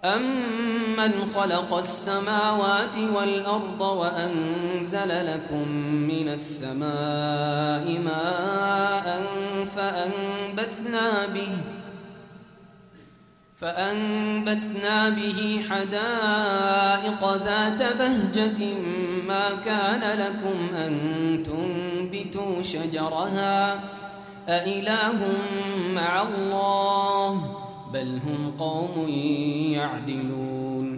أَمَّنْ خَلَقَ السَّمَاوَاتِ وَالْأَرْضَ وَأَنزَلَ لَكُم مِّنَ السَّمَاءِ مَاءً فَأَنبَتْنَا بِهِ حَدَائِقَ ذَاتَ بَهْجَةٍ مَّا كَانَ لَكُمْ أَن تُنبِتُوا شَجَرَهَا أَإِلَٰهٌ مَّعَ اللَّهِ ۚ بَلْ هُمْ قَوْمٌ يَعْدِلُونَ